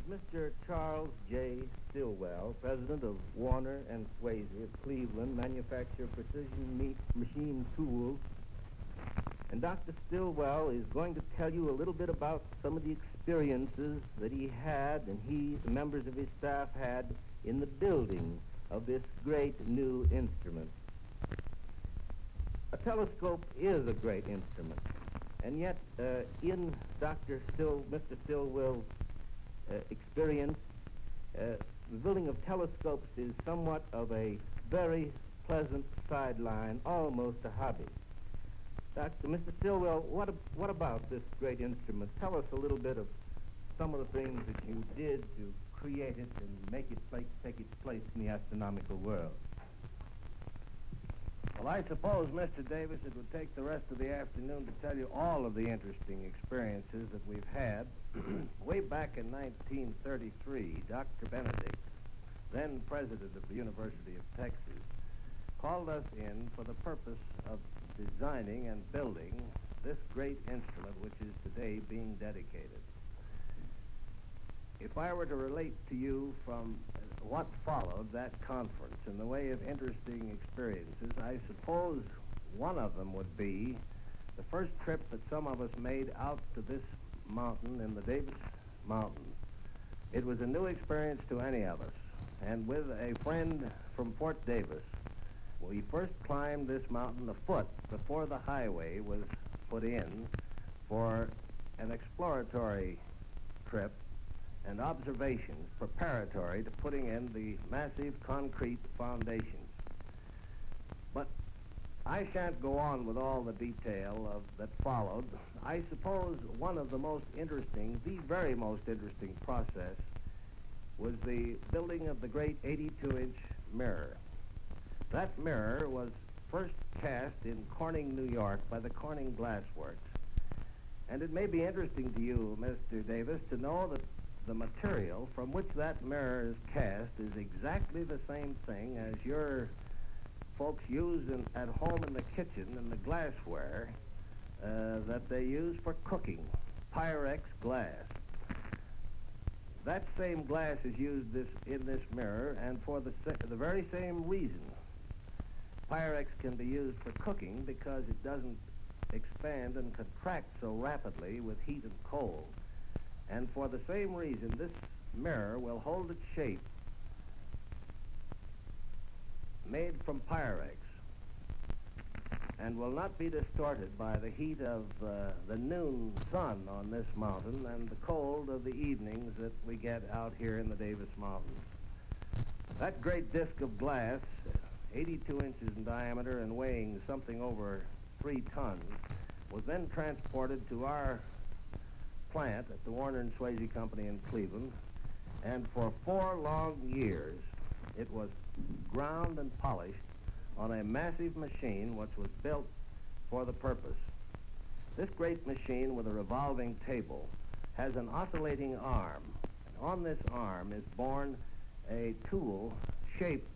Mr. Charles J. Stillwell, president of Warner and Swayze of Cleveland, manufacture precision machine tools. And Dr. Stillwell is going to tell you a little bit about some of the experiences that he had and the members of his staff had in the building of this great new instrument. A telescope is a great instrument, and yet in Mr. Stillwell's experience, the building of telescopes is somewhat of a very pleasant sideline, almost a hobby. Mr. Stillwell, what about this great instrument? Tell us a little bit of some of the things that you did to create it and make it take its place in the astronomical world. Well, I suppose, Mr. Davis, it would take the rest of the afternoon to tell you all of the interesting experiences that we've had. Way back in 1933, Dr. Benedict, then president of the University of Texas, called us in for the purpose of designing and building this great instrument which is today being dedicated. If I were to relate to you from what followed that conference in the way of interesting experiences, I suppose one of them would be the first trip that some of us made out to this mountain in the Davis Mountains. It was a new experience to any of us, and with a friend from Fort Davis, we first climbed this mountain afoot before the highway was put in for an exploratory trip and observations preparatory to putting in the massive concrete foundations. But I shan't go on with all the detail that followed. I suppose one of the the very most interesting process was the building of the great 82-inch mirror. That mirror was first cast in Corning, New York by the Corning Glass Works. And it may be interesting to you, Mr. Davis, to know that the material from which that mirror is cast is exactly the same thing as your folks use at home in the kitchen in the glassware that they use for cooking, Pyrex glass. That same glass is used in this mirror, and for the very same reason. Pyrex can be used for cooking because it doesn't expand and contract so rapidly with heat and cold. And for the same reason, this mirror will hold its shape made from Pyrex and will not be distorted by the heat of the noon sun on this mountain and the cold of the evenings that we get out here in the Davis Mountains. That great disc of glass, 82 inches in diameter and weighing something over 3 tons, was then transported to our plant at the Warner and Swayze Company in Cleveland, and for 4 long years it was ground and polished on a massive machine which was built for the purpose. This great machine with a revolving table has an oscillating arm, and on this arm is borne a tool shaped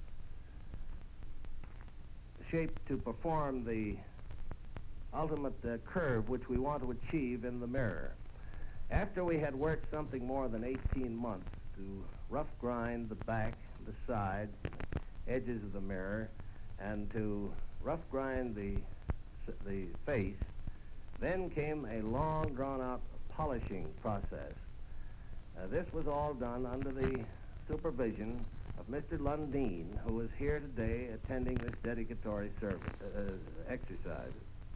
to perform the ultimate curve which we want to achieve in the mirror. After we had worked something more than 18 months to rough grind the back, the sides, edges of the mirror, and to rough grind the face, then came a long drawn-out polishing process. This was all done under the supervision of Mr. Lundeen, who is here today attending this dedicatory exercise.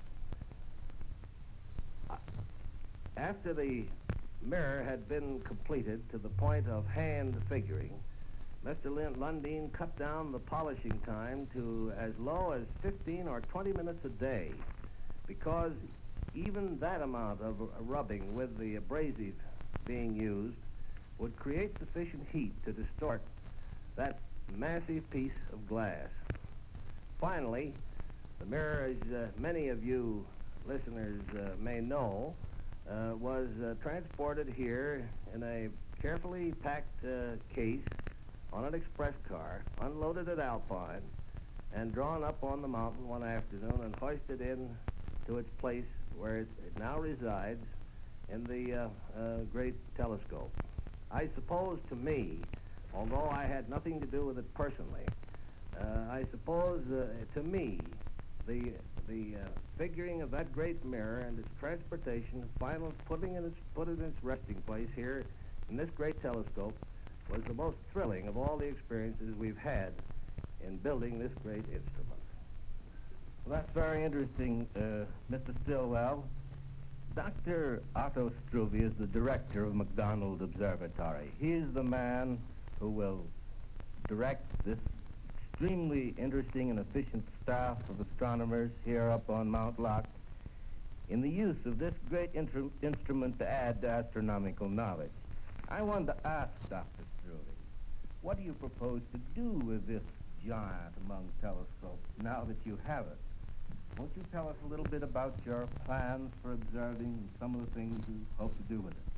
After the mirror had been completed to the point of hand figuring, Mr. Lundeen cut down the polishing time to as low as 15 or 20 minutes a day, because even that amount of rubbing with the abrasive being used would create sufficient heat to distort that massive piece of glass. Finally, the mirror, as many of you listeners may know, was transported here in a carefully packed case on an express car, unloaded at Alpine, and drawn up on the mountain one afternoon and hoisted in to its place where it now resides in the great telescope. I suppose to me, although I had nothing to do with it personally, I suppose to me, the figuring of that great mirror and its transportation, final put it in its resting place here in this great telescope, was the most thrilling of all the experiences we've had in building this great instrument. Well, that's very interesting, Mr. Stilwell. Dr. Otto Struve is the director of McDonald Observatory. He is the man who will direct this extremely interesting and efficient staff of astronomers here up on Mount Loch in the use of this great instrument to add to astronomical knowledge. I wanted to ask Dr. Struve, what do you propose to do with this giant among telescopes now that you have it? Won't you tell us a little bit about your plans for observing some of the things you hope to do with it?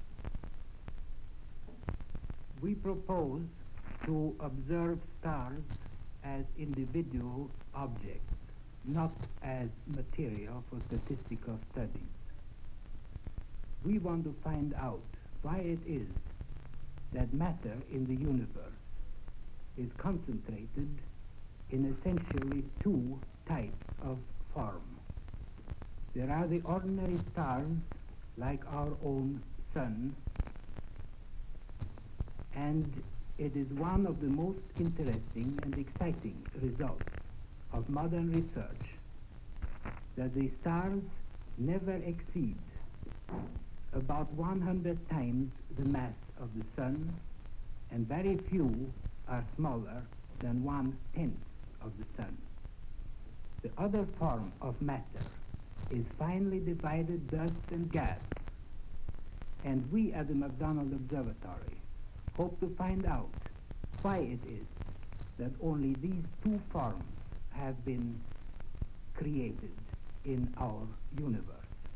We propose to observe stars as individual objects, not as material for statistical studies. We want to find out why it is that matter in the universe is concentrated in essentially two types of form. There are the ordinary stars, like our own sun, and it is one of the most interesting and exciting results of modern research that the stars never exceed about 100 times the mass of the sun, and very few are smaller than 1/10 of the sun. The other form of matter is finely divided dust and gas, and we at the McDonald Observatory hope to find out why it is that only these two forms have been created in our universe.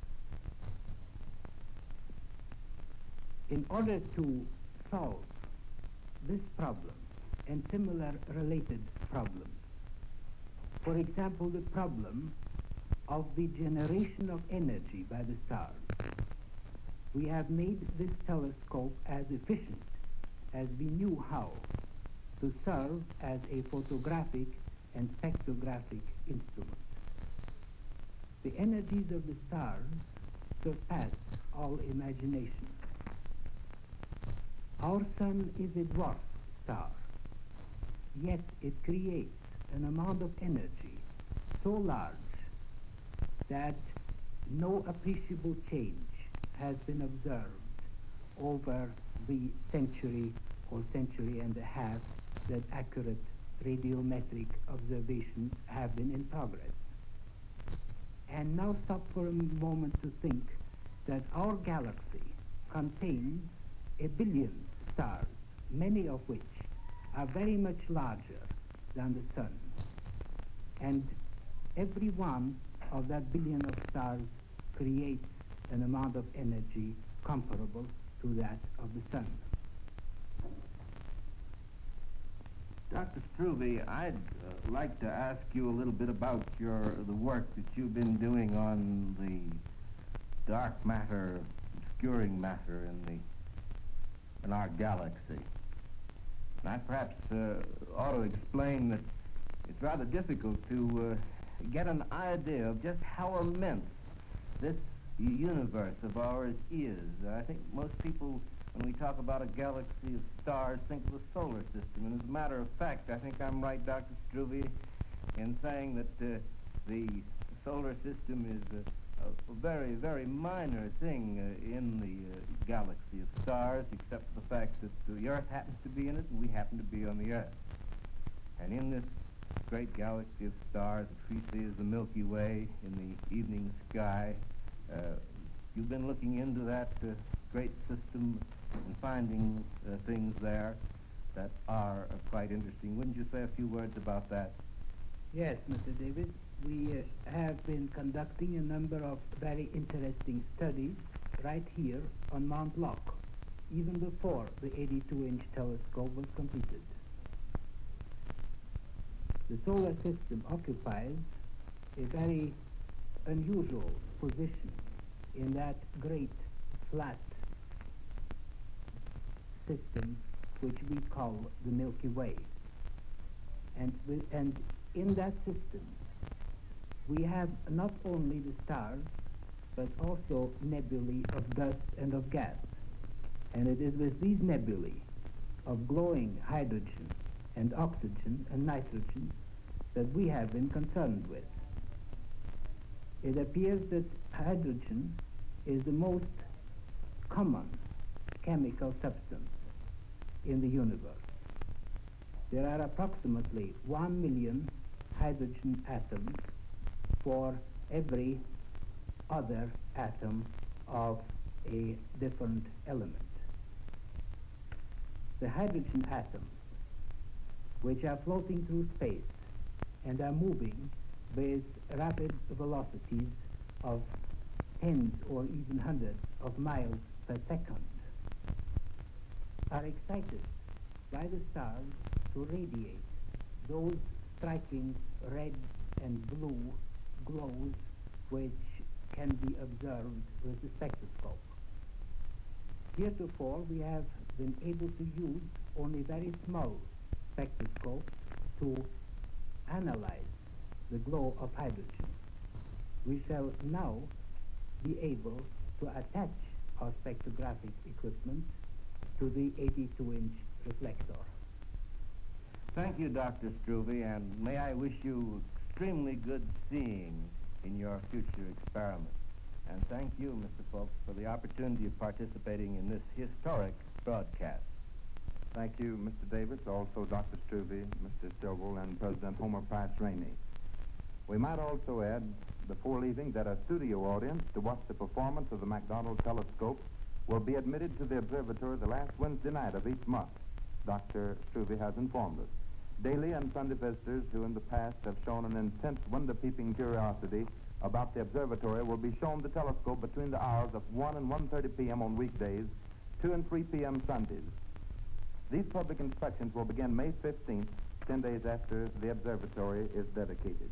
In order to solve this problem and similar related problems, for example, the problem of the generation of energy by the stars, we have made this telescope as efficient as we knew how to serve as a photographic and spectrographic instrument. The energies of the stars surpass all imagination. Our sun is a dwarf star, yet it creates an amount of energy so large that no appreciable change has been observed over the century or century and a half that accurate radiometric observations have been in progress. And now stop for a moment to think that our galaxy contains 1 billion stars, many of which are very much larger than the sun. And every one of that billion of stars creates an amount of energy comparable to that of the sun. Dr. Struve, I'd like to ask you a little bit about the work that you've been doing on the dark matter, obscuring matter in our galaxy. And I perhaps ought to explain that it's rather difficult to get an idea of just how immense this universe of ours is. I think most people, when we talk about a galaxy of stars, think of the solar system. And as a matter of fact, I think I'm right, Dr. Struve, in saying that the solar system is a very, very minor thing in the galaxy of stars, except for the fact that the Earth happens to be in it and we happen to be on the Earth. And in this great galaxy of stars, which we see as the Milky Way in the evening sky, you've been looking into that great system and finding things there that are quite interesting. Wouldn't you say a few words about that? Yes, Mr. David. We have been conducting a number of very interesting studies right here on Mount Loch, even before the 82-inch telescope was completed. The solar system occupies a very unusual position in that great flat system which we call the Milky Way. And in that system, we have not only the stars, but also nebulae of dust and of gas. And it is with these nebulae of glowing hydrogen and oxygen and nitrogen that we have been concerned with. It appears that hydrogen is the most common chemical substance in the universe. There are approximately 1 million hydrogen atoms for every other atom of a different element. The hydrogen atoms, which are floating through space and are moving with rapid velocities of tens or even hundreds of miles per second, are excited by the stars to radiate those striking red and blue glows which can be observed with the spectroscope. Heretofore, we have been able to use only very small spectroscopes to analyze the glow of hydrogen. We shall now be able to attach our spectrographic equipment to the 82-inch reflector. Thank you, Dr. Struve, and may I wish you extremely good seeing in your future experiments. And thank you, Mr. Folks, for the opportunity of participating in this historic broadcast. Thank you, Mr. Davis, also Dr. Struve, Mr. Stilwell, and President Homer Price Rainey. We might also add, before leaving, that a studio audience to watch the performance of the McDonald telescope will be admitted to the observatory the last Wednesday night of each month, Dr. Struve has informed us. Daily and Sunday visitors who in the past have shown an intense window-peeping curiosity about the observatory will be shown the telescope between the hours of 1 and 1:30 p.m. on weekdays, 2 and 3 p.m. Sundays. These public inspections will begin May 15th, 10 days after the observatory is dedicated.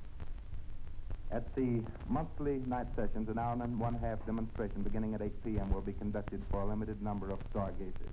At the monthly night sessions, an hour and one-half demonstration beginning at 8 p.m. will be conducted for a limited number of stargazers.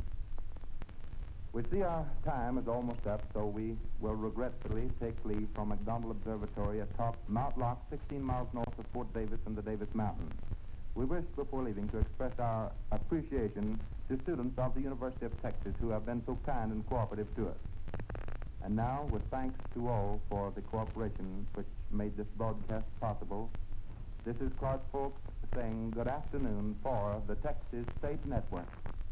We see our time is almost up, so we will regretfully take leave from McDonald Observatory atop Mount Locke, 16 miles north of Fort Davis in the Davis Mountains. We wish, before leaving, to express our appreciation to students of the University of Texas who have been so kind and cooperative to us. And now, with thanks to all for the cooperation which made this broadcast possible, this is Clark Folks saying good afternoon for the Texas State Network.